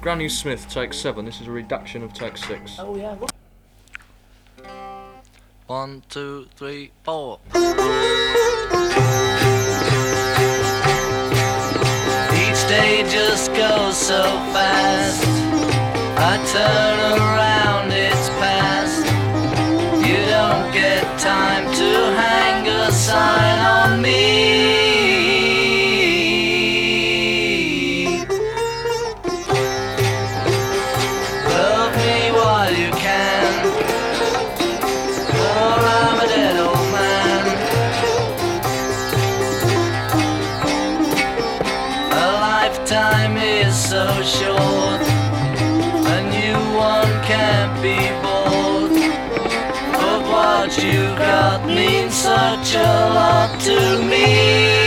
Granny Smith, take 7. This is a reduction of take 6. Oh yeah. 1, 2, 3, 4. Each day just goes so fast. I turn around, it's past. You don't get time to hang a sign on me. Love me while you can, or I'm a dead old man. A lifetime is so short, a new one can't be bought. But what you got means such a lot to me.